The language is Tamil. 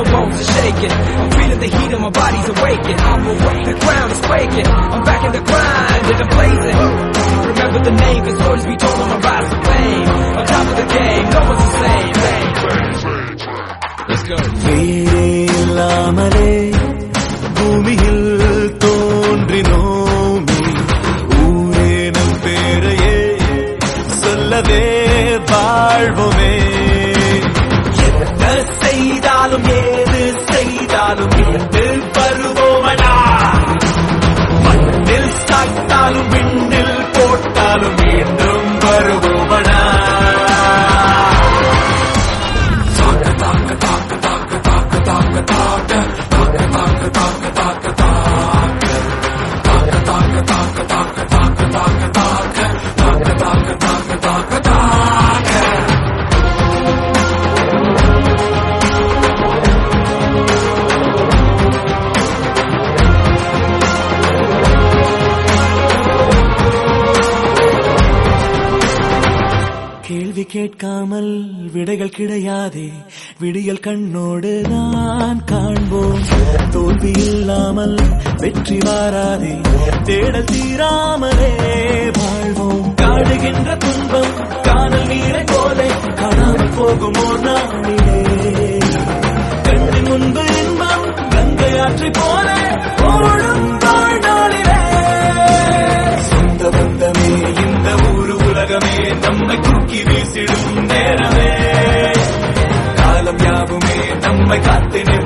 my bones are shaking. I'm feeling the heat and my body's awakened. I'm awake, the ground is quaking. I'm back in the grind and I'm blazing. Remember the name, cause stories be told on my rise to fame. On top of the game, no one's the same. Let's go. வேலாமலே பூமியில் தோன்றினோமே, ஊரே நம் பேரையே சொல்லவே வாழ்வோமே. என்ன செய்தாலும் ஏது செய்தாலும் மீண்டு வருவோமடா, மண்ணில் சாய்த்தாலும் விண்ணில் போட்டாலும் மீண்டும் வருவோமடா. கேள்வி கேட்காமல் விடைகள் கிடையாதே, விடியல் கண்ணோடு நான் காண்போம். தோல்வி இல்லாமல் வெற்றி வாராதே, தேடல் தீராமலே வாழ்வோம். காடுகின்ற துன்பம் காணல் நீரை போலே காணாமல் போகும் ஓர் நாளிலே, கண்ணின் முன்பு இன்பம் கங்கை ஆற்றை போலே ஓடும் வாழ்நாளிலே. சொந்த பந்தமே இந்த ஊரு உலகமே நம்மை தூக்கி வீசிடும் நேரமே, காலம் யாவுமே நம்மை காத்து